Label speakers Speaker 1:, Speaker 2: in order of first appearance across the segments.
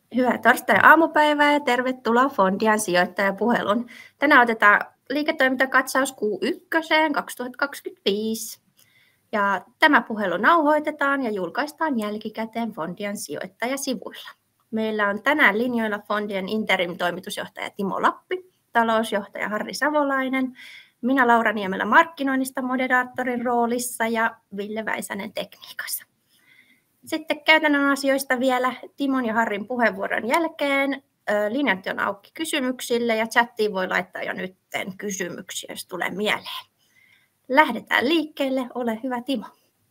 Speaker 1: Hyvää torstai-aamupäivää ja tervetuloa Fondian sijoittajapuheluun. Tänään otetaan liiketoimintakatsaus Q1 2025. Ja tämä puhelu nauhoitetaan ja julkaistaan jälkikäteen Fondian sijoittajasivuilla. Meillä on tänään linjoilla Fondian interim-toimitusjohtaja Timo Lappi, talousjohtaja Harri Savolainen, minä Laura Niemelä markkinoinnista moderaattorin roolissa ja Ville Väisänen tekniikassa. Sitten käytännön asioista vielä Timon ja Harrin puheenvuoron jälkeen. Linjat on auki kysymyksille ja chattiin voi laittaa jo nyt kysymyksiä, jos tulee mieleen. Lähdetään liikkeelle. Ole hyvä, Timo.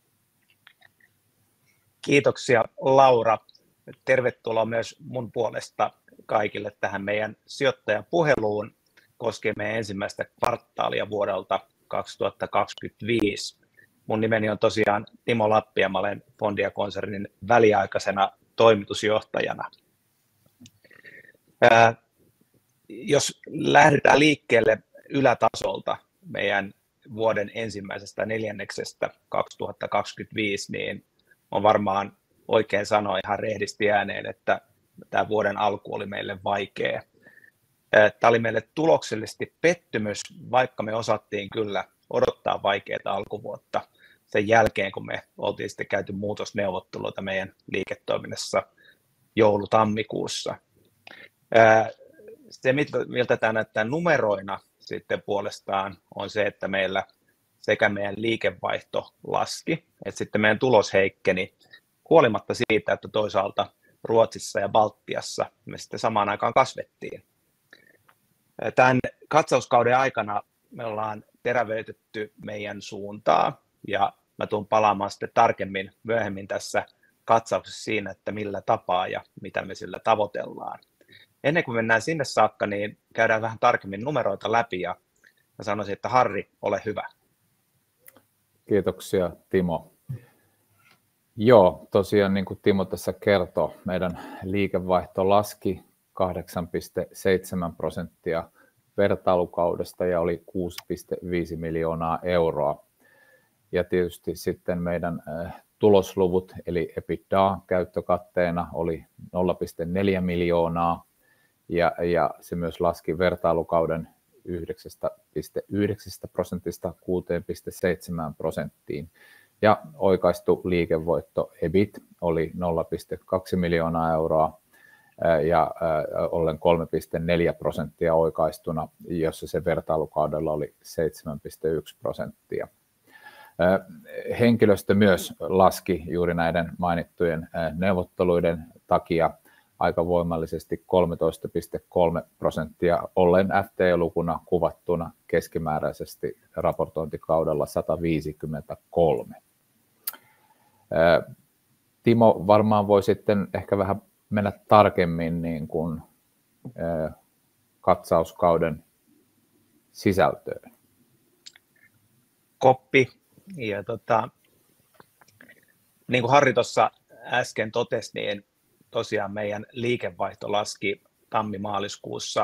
Speaker 2: Kiitoksia, Laura. Tervetuloa myös mun puolesta kaikille tähän meidän sijoittajapuheluun koskien meidän ensimmäistä kvartaalia vuodelta 2025. Mun nimeni on tosiaan Timo Lappi ja mä olen Fondia-konsernin väliaikaisena toimitusjohtajana. Jos lähdetään liikkeelle ylätasolta meidän vuoden ensimmäisestä neljänneksestä 2025, niin on varmaan oikein sanoa ihan rehdisti ääneen, että tämä vuoden alku oli meille vaikea. Tämä oli meille tuloksellisesti pettymys, vaikka me osattiin kyllä odottaa vaikeaa alkuvuotta sen jälkeen, kun me oltiin sitten käyty muutosneuvotteluita meidän liiketoiminnassa joulu-tammikuussa. Se, miltä tämä näyttää numeroina sitten puolestaan, on se, että meillä sekä meidän liikevaihto laski, että sitten meidän tulos heikkeni, huolimatta siitä, että toisaalta Ruotsissa ja Baltiassa me sitten samaan aikaan kasvettiin. Tämän katsauskauden aikana me ollaan terävöitetty meidän suuntaa ja mä tulen palaamaan sitten tarkemmin myöhemmin tässä katsauksessa siinä, että millä tapaa ja mitä me sillä tavoitellaan. Ennen kuin mennään sinne saakka, niin käydään vähän tarkemmin numeroita läpi ja mä sanoisin, että Harri, ole hyvä.
Speaker 3: Kiitoksia, Timo. Joo, tosiaan niin kuin Timo tässä kertoi, meidän liikevaihto laski 8,7% vertailukaudesta ja oli 6,5 miljoonaa euroa. Ja tietysti sitten meidän tulosluvut eli EBITDA käyttökatteena oli 0,4 miljoonaa ja se myös laski vertailukauden 9,9% 6,7%. Ja oikaistu liikevoitto EBIT oli 0,2 miljoonaa euroa ja ollen 3,4% oikaistuna, jossa se vertailukaudella oli 7,1%. Henkilöstö myös laski juuri näiden mainittujen neuvotteluiden takia aika voimallisesti 13,3%, ollen FTE-lukuna kuvattuna keskimääräisesti raportointikaudella 153. Timo varmaan voi sitten ehkä vähän mennä tarkemmin niin kuin katsauskauden sisältöön.
Speaker 2: Koppi. Ja niin kuin Harri tuossa äsken totesi, niin tosiaan meidän liikevaihto laski tammi-maaliskuussa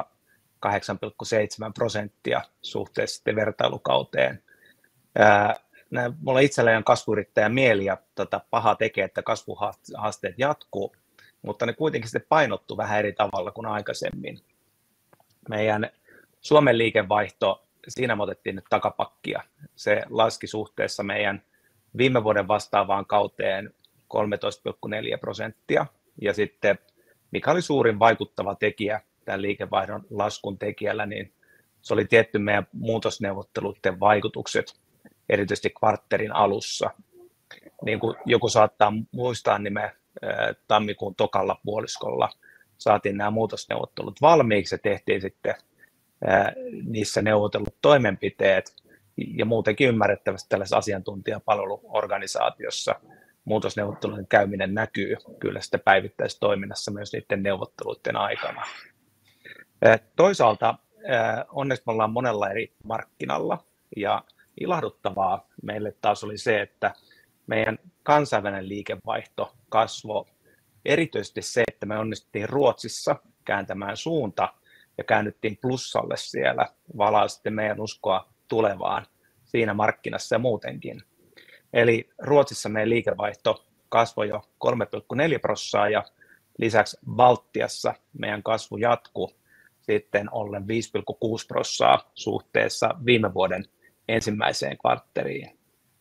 Speaker 2: 8,7% suhteessa vertailukauteen. Mulla itselläni on kasvuyrittäjän mieli ja paha tekee, että kasvuhaasteet jatkuu, mutta ne kuitenkin sitten painottu vähän eri tavalla kuin aikaisemmin. Meidän Suomen liikevaihto, siinä me otettiin nyt takapakkia. Se laski suhteessa meidän viime vuoden vastaavaan kauteen 13,4%. Ja sitten, mikä oli suurin vaikuttava tekijä tämän liikevaihdon laskun tekijällä, niin se oli tietty meidän muutosneuvotteluiden vaikutukset, erityisesti kvartterin alussa. Niin kuin joku saattaa muistaa, niin me tammikuun tokalla puoliskolla saatiin nämä muutosneuvottelut valmiiksi ja tehtiin sitten niissä neuvotellut toimenpiteet ja muutenkin ymmärrettävästi tällaisessa asiantuntijapalveluorganisaatiossa muutosneuvottelujen käyminen näkyy kyllä sitten päivittäisessä toiminnassa myös niiden neuvotteluiden aikana. Toisaalta onneksi me ollaan monella eri markkinalla ja ilahduttavaa meille taas oli se, että meidän kansainvälinen liikevaihto kasvoi erityisesti se, että me onnistuttiin Ruotsissa kääntämään suunta ja käännyttiin plussalle siellä, valaa sitten meidän uskoa tulevaan siinä markkinassa ja muutenkin. Eli Ruotsissa meidän liikevaihto kasvoi jo 3,4% ja lisäksi Baltiassa meidän kasvu jatkui sitten ollen 5,6% suhteessa viime vuoden ensimmäiseen kvarttaliin.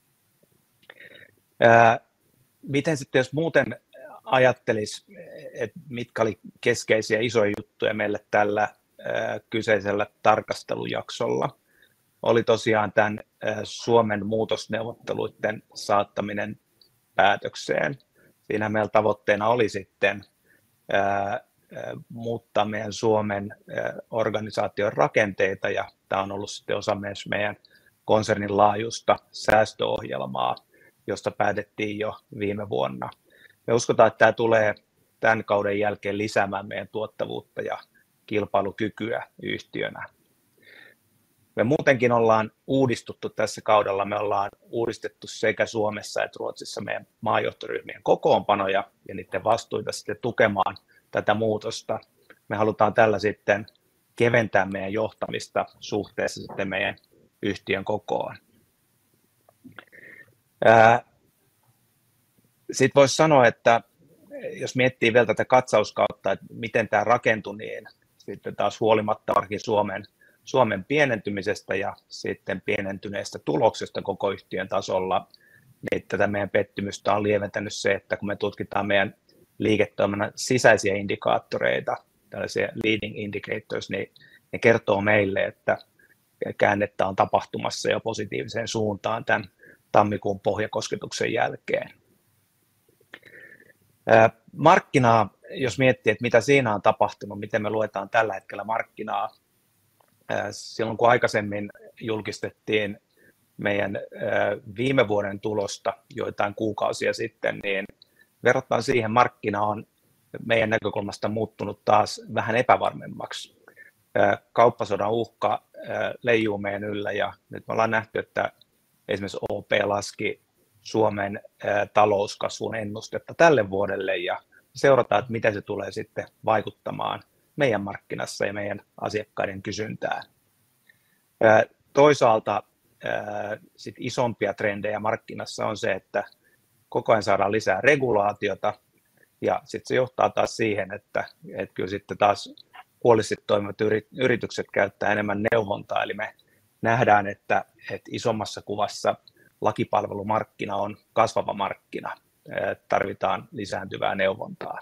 Speaker 2: Miten sitten jos muuten ajattelisi, että mitkä oli keskeisiä isoja juttuja meille tällä kyseisellä tarkastelujaksolla, oli tosiaan tämän Suomen muutosneuvotteluiden saattaminen päätökseen. Siinä meillä tavoitteena oli sitten muuttaa meidän Suomen organisaation rakenteita, ja tämä on ollut sitten osa myös meidän konsernin laajuista säästöohjelmaa, josta päätettiin jo viime vuonna. Me uskotaan, että tämä tulee tämän kauden jälkeen lisäämään meidän tuottavuutta ja kilpailukykyä yhtiönä. Me muutenkin ollaan uudistuttu tässä kaudella. Me ollaan uudistettu sekä Suomessa että Ruotsissa meidän maajohtoryhmien kokoonpanoja ja niiden vastuita sitten tukemaan tätä muutosta. Me halutaan tällä sitten keventää meidän johtamista suhteessa sitten meidän yhtiön kokoon. Sitten voisi sanoa, että jos miettii vielä tätä katsauskautta, että miten tämä rakentui, niin sitten taas huolimatta Suomen pienentymisestä ja sitten pienentyneestä tuloksesta koko yhtiön tasolla, niin tätä meidän pettymystä on lieventänyt se, että kun me tutkitaan meidän liiketoiminnan sisäisiä indikaattoreita, tällaisia leading indicators, niin ne kertoo meille, että käännettä on tapahtumassa jo positiiviseen suuntaan tämän tammikuun pohjakosketuksen jälkeen. Markkinaa, jos miettii, että mitä siinä on tapahtunut, miten me luetaan tällä hetkellä markkinaa, silloin kun aikaisemmin julkistettiin meidän viime vuoden tulosta joitain kuukausia sitten, niin verrattuna siihen markkina on meidän näkökulmasta muuttunut taas vähän epävarmemmaksi. Kauppasodan uhka leijuu meidän yllä, ja nyt me ollaan nähty, että esimerkiksi OP laski Suomen talouskasvun ennustetta tälle vuodelle, ja seurataan, että miten se tulee sitten vaikuttamaan meidän markkinassa ja meidän asiakkaiden kysyntään. Toisaalta sit isompia trendejä markkinassa on se, että koko ajan saadaan lisää regulaatiota, ja sitten se johtaa taas siihen, että kyllä sitten taas huolellisesti toimivat yritykset käyttää enemmän neuvontaa, eli me nähdään, että isommassa kuvassa lakipalvelumarkkina on kasvava markkina, tarvitaan lisääntyvää neuvontaa.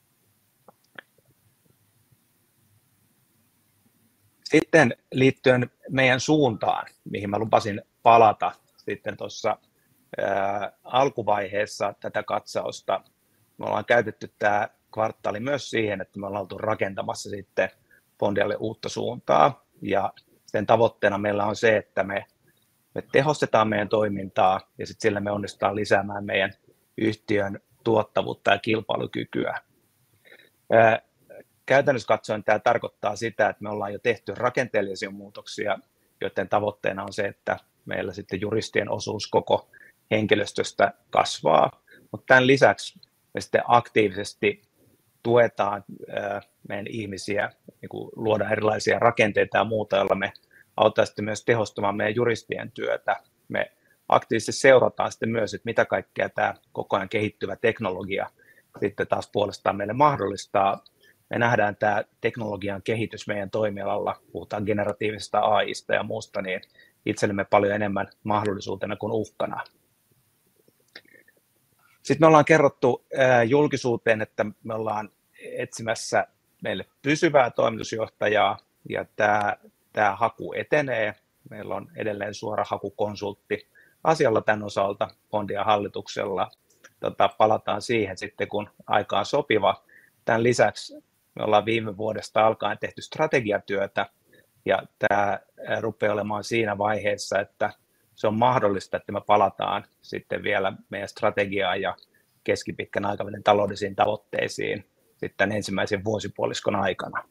Speaker 2: Sitten liittyen meidän suuntaan, mihin mä lupasin palata sitten tuossa alkuvaiheessa tätä katsausta, me ollaan käytetty tämä kvartaali myös siihen, että me ollaan oltu rakentamassa sitten Fondialle uutta suuntaa, ja sen tavoitteena meillä on se, että me tehostetaan meidän toimintaa ja sitten sillä me onnistutaan lisäämään meidän yhtiön tuottavuutta ja kilpailukykyä. Käytännössä katsoen tämä tarkoittaa sitä, että me ollaan jo tehty rakenteellisia muutoksia, joiden tavoitteena on se, että meillä sitten juristien osuus koko henkilöstöstä kasvaa, mutta tämän lisäksi me sitten aktiivisesti tuetaan meidän ihmisiä, niin luodaan erilaisia rakenteita ja muuta, joilla me auttaa sitten myös tehostamaan meidän juristien työtä. Me aktiivisesti seurataan sitten myös, että mitä kaikkea tämä koko ajan kehittyvä teknologia sitten taas puolestaan meille mahdollistaa. Me nähdään tämä teknologian kehitys meidän toimialalla, puhutaan generatiivisesta AI:sta ja muusta, niin itsellemme paljon enemmän mahdollisuutena kuin uhkana. Sitten me ollaan kerrottu julkisuuteen, että me ollaan etsimässä meille pysyvää toimitusjohtajaa, ja tämä haku etenee. Meillä on edelleen suora hakukonsultti asialla tämän osalta Fondian hallituksella. Palataan siihen sitten, kun aika on sopiva. Tämän lisäksi me ollaan viime vuodesta alkaen tehty strategiatyötä, ja tämä rupeaa olemaan siinä vaiheessa, että se on mahdollista, että me palataan sitten vielä meidän strategiaan ja keskipitkän aikavälin taloudellisiin tavoitteisiin sitten ensimmäisen vuosipuoliskon aikana.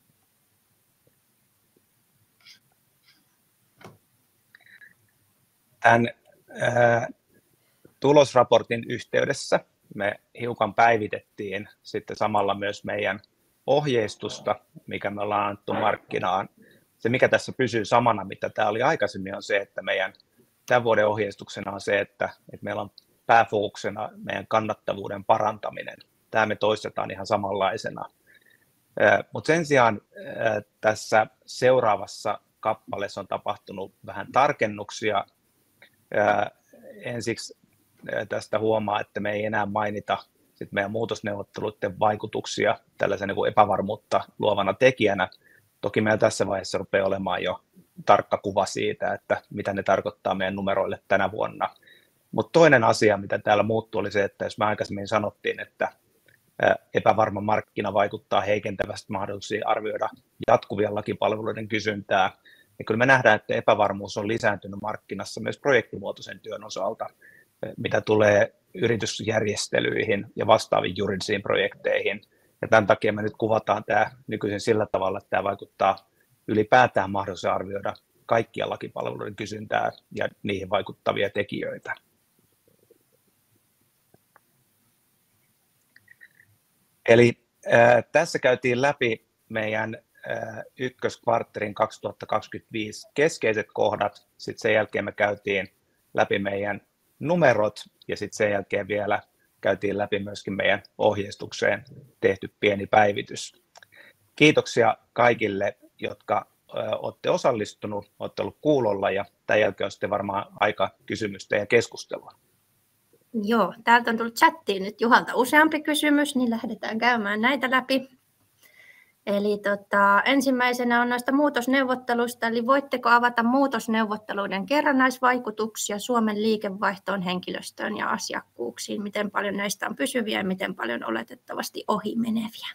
Speaker 2: Tämän tulosraportin yhteydessä me hiukan päivitettiin sitten samalla myös meidän ohjeistusta, mikä me ollaan annettu markkinaan. Se, mikä tässä pysyy samana, mitä tämä oli aikaisemmin, on se, että meidän tämän vuoden ohjeistuksena on se, että meillä on pääfokuksena meidän kannattavuuden parantaminen tämä me toistetaan ihan samanlaisena. Mutta sen sijaan tässä seuraavassa kappaleessa on tapahtunut vähän tarkennuksia. Ensiksi tästä huomaa, että me ei enää mainita sit meidän muutosneuvotteluiden vaikutuksia tällaisen niin kuin epävarmuutta luovana tekijänä. Toki meillä tässä vaiheessa rupeaa olemaan jo tarkka kuva siitä, että mitä ne tarkoittaa meidän numeroille tänä vuonna. Mutta toinen asia, mitä täällä muuttui, oli se, että jos me aikaisemmin sanottiin, että epävarma markkina vaikuttaa heikentävästi mahdollisuuksiin arvioida jatkuvien lakipalveluiden kysyntää, niin kyllä me nähdään, että epävarmuus on lisääntynyt markkinassa myös projektimuotoisen työn osalta, mitä tulee yritysjärjestelyihin ja vastaaviin juridisiin projekteihin. Ja tämän takia me nyt kuvataan tämä nykyisin sillä tavalla, että tämä vaikuttaa ylipäätään mahdollisuus arvioida kaikkia lakipalveluiden kysyntää ja niihin vaikuttavia tekijöitä. Eli tässä käytiin läpi meidän ykköskvartterin 2025 keskeiset kohdat. Sitten sen jälkeen me käytiin läpi meidän numerot ja sitten sen jälkeen vielä käytiin läpi myöskin meidän ohjeistukseen tehty pieni päivitys. Kiitoksia kaikille, jotka olette osallistunut, olette olleet kuulolla ja tämän jälkeen on sitten varmaan aika kysymystä ja keskustelua.
Speaker 1: Joo, täältä on tullut chattiin nyt Juhalta useampi kysymys, niin lähdetään käymään näitä läpi. Eli ensimmäisenä on noista muutosneuvotteluista, eli voitteko avata muutosneuvotteluiden kerrannaisvaikutuksia Suomen liikevaihtoon, henkilöstöön ja asiakkuuksiin? Miten paljon näistä on pysyviä ja miten paljon oletettavasti ohimeneviä?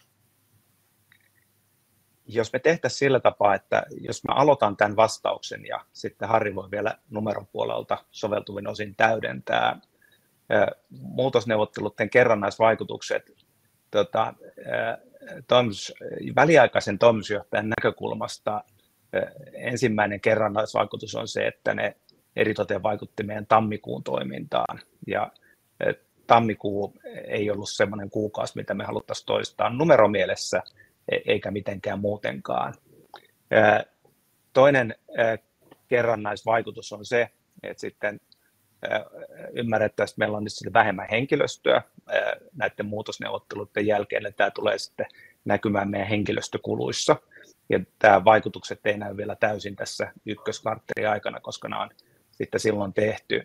Speaker 2: Jos me tehtäisiin sillä tapaa, että jos mä aloitan tämän vastauksen ja sitten Harri voi vielä numeron puolelta soveltuvin osin täydentää muutosneuvotteluiden kerrannaisvaikutukset väliaikaisen toimitusjohtajan näkökulmasta ensimmäinen kerrannaisvaikutus on se, että ne eritoten vaikutti meidän tammikuun toimintaan. Ja tammikuu ei ollut semmoinen kuukausi, mitä me haluttaisiin toistaa numeromielessä, eikä mitenkään muutenkaan. Toinen kerrannaisvaikutus on se, että sitten ymmärrettäisiin, että meillä on nyt vähemmän henkilöstöä näiden muutosneuvotteluiden jälkeen, ja tämä tulee sitten näkymään meidän henkilöstökuluissa. Ja tämä vaikutukset ei näy vielä täysin tässä ykköskvartterin aikana, koska nämä on sitten silloin tehty.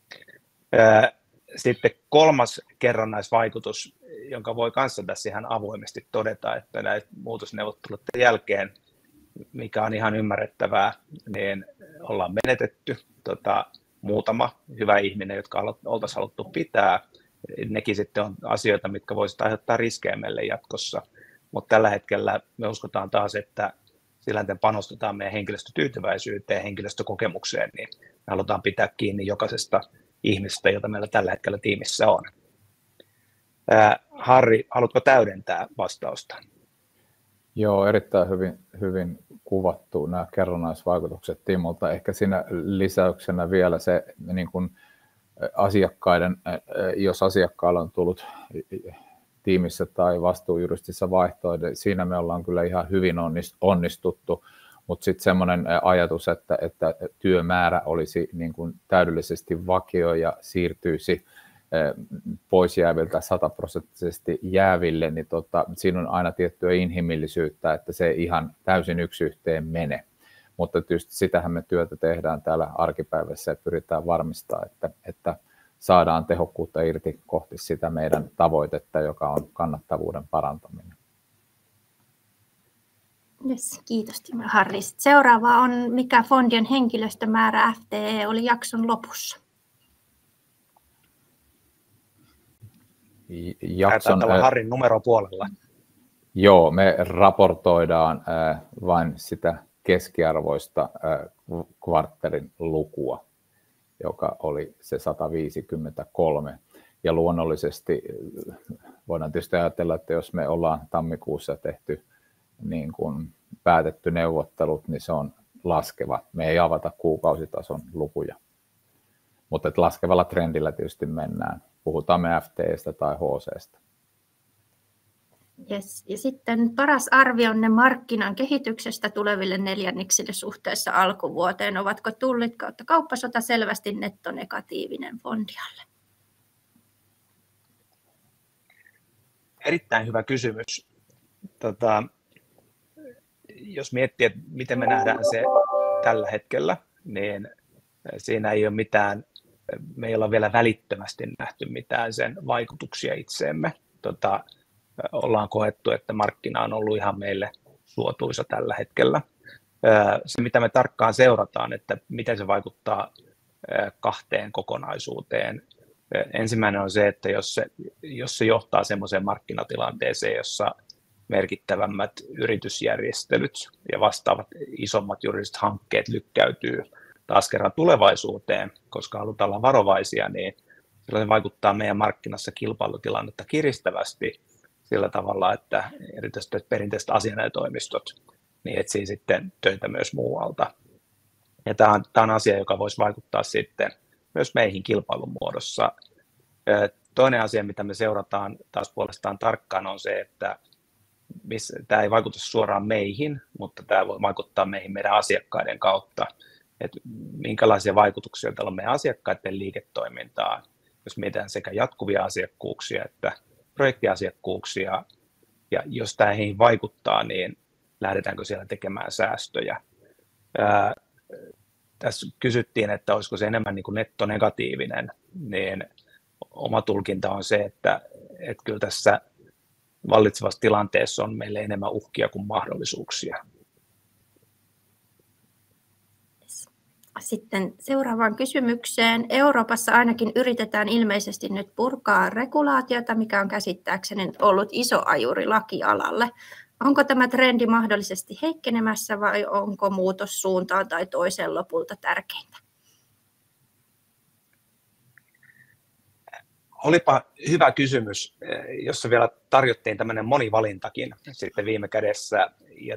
Speaker 2: Sitten kolmas kerrannaisvaikutus, jonka voi kanssa tässä ihan avoimesti todeta, että näiden muutosneuvotteluiden jälkeen, mikä on ihan ymmärrettävää, niin ollaan menetetty muutama hyvä ihminen, jotka oltaisiin haluttu pitää. Nekin sitten on asioita, mitkä voisivat aiheuttaa riskejä meille jatkossa. Mutta tällä hetkellä me uskotaan taas, että sillä että panostetaan meidän henkilöstötyytyväisyyteen ja henkilöstökokemukseen, niin me halutaan pitää kiinni jokaisesta ihmisestä, jota meillä tällä hetkellä tiimissä on. Harri, haluatko täydentää vastausta?
Speaker 3: Joo, erittäin hyvin kuvattu nämä kerrannaisvaikutukset Timolta. Ehkä siinä lisäyksenä vielä se niin kuin asiakkaiden, jos asiakkaalla on tullut tiimissä tai vastuujuristissa vaihtoa, siinä me ollaan kyllä ihan hyvin onnistuttu, mutta sitten semmoinen ajatus, että työmäärä olisi niin kuin täydellisesti vakio ja siirtyisi pois jääviltä 100% jääville, niin siinä on aina tiettyä inhimillisyyttä, että se ei ihan täysin yksi yhteen mene. Mutta tietysti sitähän me työtä tehdään täällä arkipäivässä ja pyritään varmistamaan, että saadaan tehokkuutta irti kohti sitä meidän tavoitetta, joka on kannattavuuden parantaminen.
Speaker 1: Yes, kiitos Timo ja Harri. Seuraava on, mikä fondien henkilöstömäärä FTE oli jakson lopussa?
Speaker 2: Taitaa Harrin numero puolella.
Speaker 3: Joo, me raportoidaan vain sitä keskiarvoista kvartterin lukua, joka oli se 153. Ja luonnollisesti voidaan tietysti ajatella, että jos me ollaan tammikuussa tehty niin kuin päätetty neuvottelut, niin se on laskeva. Me ei avata kuukausitason lukuja, mutta laskevalla trendillä tietysti mennään. Puhutaan me FTE:stä tai HC:stä.
Speaker 1: Yes. Ja sitten paras arvionne markkinan kehityksestä tuleville neljänneksille suhteessa alkuvuoteen. Ovatko tullit kautta kauppasota selvästi nettonegatiivinen Fondialle?
Speaker 2: Erittäin hyvä kysymys. Jos miettii, että miten me nähdään se tällä hetkellä, niin siinä ei ole mitään, me ei olla vielä välittömästi nähty mitään sen vaikutuksia itseemme. Ollaan koettu, että markkina on ollut ihan meille suotuisa tällä hetkellä. Se, mitä me tarkkaan seurataan, että miten se vaikuttaa kahteen kokonaisuuteen. Ensimmäinen on se, että jos se johtaa semmoiseen markkinatilanteeseen, jossa merkittävämmät yritysjärjestelyt ja vastaavat isommat juridiset hankkeet lykkäytyy taas kerran tulevaisuuteen, koska halutaan olla varovaisia, niin se vaikuttaa meidän markkinassa kilpailutilannetta kiristävästi sillä tavalla, että erityisesti perinteiset asianajotoimistot niin etsii sitten töitä myös muualta. Ja tämä on asia, joka voisi vaikuttaa sitten myös meihin kilpailun muodossa. Toinen asia, mitä me seurataan taas puolestaan tarkkaan, on se, että tämä ei vaikuta suoraan meihin, mutta tämä voi vaikuttaa meihin meidän asiakkaiden kautta. Että minkälaisia vaikutuksia tällä on meidän asiakkaiden liiketoimintaan, jos mietitään sekä jatkuvia asiakkuuksia että projektiasiakkuuksia. Ja jos tämä heihin vaikuttaa, niin lähdetäänkö siellä tekemään säästöjä. Tässä kysyttiin, että olisiko se enemmän niin kuin nettonegatiivinen, niin oma tulkinta on se, että kyllä tässä vallitsevassa tilanteessa on meille enemmän uhkia kuin mahdollisuuksia.
Speaker 1: Sitten seuraavaan kysymykseen. Euroopassa ainakin yritetään ilmeisesti nyt purkaa regulaatiota, mikä on käsittääkseni ollut iso ajuri lakialalle. Onko tämä trendi mahdollisesti heikkenemässä vai onko muutos suuntaan tai toiseen lopulta tärkeintä?
Speaker 2: Olipa hyvä kysymys, jossa vielä tarjottiin tämmöinen monivalintakin sitten viime kädessä. Ja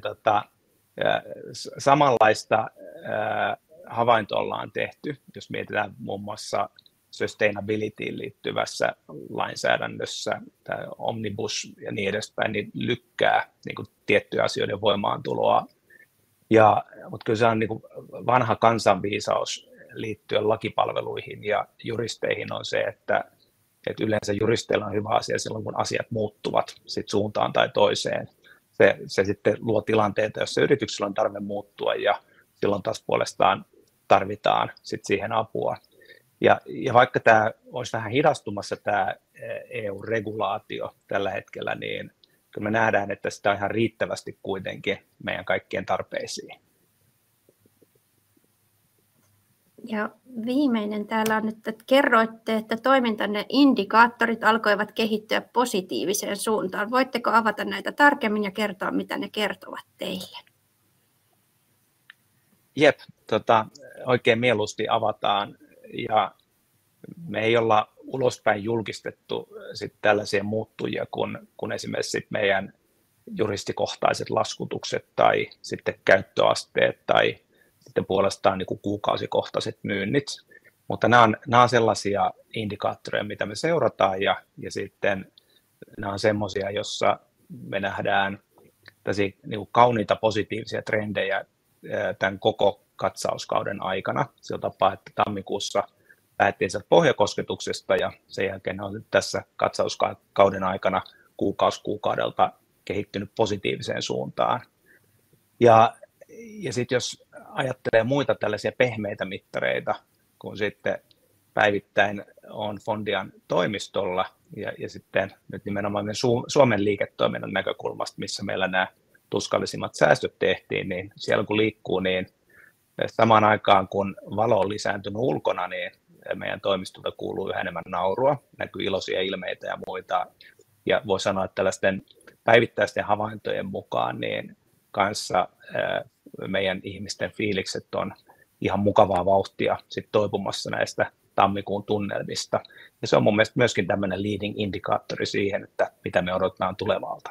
Speaker 2: samanlaista havaintoa ollaan tehty, jos mietitään muun muassa sustainabilityin liittyvässä lainsäädännössä, tämä omnibus ja niin edespäin, niin lykkää niin kuin tiettyjä asioiden voimaantuloa. Mutta kyllä se on niin kuin vanha kansanviisaus liittyen lakipalveluihin ja juristeihin on se, että yleensä juristeilla on hyvä asia silloin, kun asiat muuttuvat sit suuntaan tai toiseen. Se sitten luo tilanteita, joissa yrityksillä on tarve muuttua ja silloin taas puolestaan tarvitaan sit siihen apua. Ja vaikka tämä olisi vähän hidastumassa tämä EU-regulaatio tällä hetkellä, niin kyllä me nähdään, että sitä on ihan riittävästi kuitenkin meidän kaikkien tarpeisiin.
Speaker 1: Ja viimeinen täällä on, että kerroitte, että toimintanne indikaattorit alkoivat kehittyä positiiviseen suuntaan. Voitteko avata näitä tarkemmin ja kertoa, mitä ne kertovat teille?
Speaker 2: Jep, oikein mieluusti avataan. Ja me ei olla ulospäin julkistettu sit tällaisia muuttujia kuin esimerkiksi sit meidän juristikohtaiset laskutukset tai sitten käyttöasteet tai sitten puolestaan niin kuin kuukausikohtaiset myynnit. Mutta nämä on sellaisia indikaattoreja, mitä me seurataan ja sitten nämä on semmoisia, jossa me nähdään niin kuin kauniita positiivisia trendejä tämän koko katsauskauden aikana. Sillä tapaa, että tammikuussa lähdettiin sieltä pohjakosketuksesta ja sen jälkeen on tässä katsauskauden aikana kuukausi kuukaudelta kehittynyt positiiviseen suuntaan. Ja sitten jos ajattelee muita tällaisia pehmeitä mittareita, kun sitten päivittäin on Fondian toimistolla ja sitten nyt nimenomaan Suomen liiketoiminnan näkökulmasta, missä meillä nämä tuskallisimmat säästöt tehtiin, niin siellä kun liikkuu, niin samaan aikaan kun valo on lisääntynyt ulkona, niin meidän toimistolta kuuluu yhä enemmän naurua, näkyy iloisia ilmeitä ja muita. Ja voi sanoa, että tällaisten päivittäisten havaintojen mukaan niin kanssa meidän ihmisten fiilikset on ihan mukavaa vauhtia sit toipumassa näistä tammikuun tunnelmista. Ja se on mun mielestä myöskin tämmöinen leading indikaattori siihen, että mitä me odotetaan tulevalta.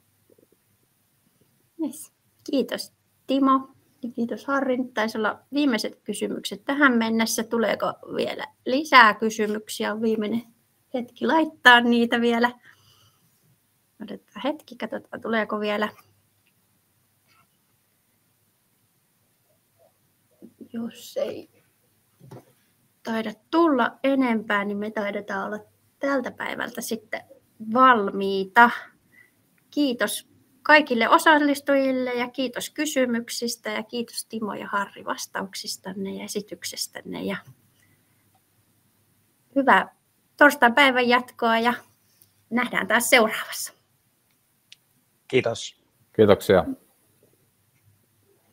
Speaker 1: Yes. Kiitos Timo ja kiitos Harri. Taisi olla viimeiset kysymykset tähän mennessä. Tuleeko vielä lisää kysymyksiä? On viimeinen hetki laittaa niitä vielä. Odotetaan hetki, katsotaan tuleeko vielä. Jos ei taida tulla enempää, niin me taidetaan olla tältä päivältä sitten valmiita. Kiitos kaikille osallistujille ja kiitos kysymyksistä ja kiitos Timo ja Harri vastauksistanne ja esityksestänne. Ja hyvää torstain päivän jatkoa ja nähdään taas seuraavassa.
Speaker 2: Kiitos.
Speaker 3: Kiitoksia.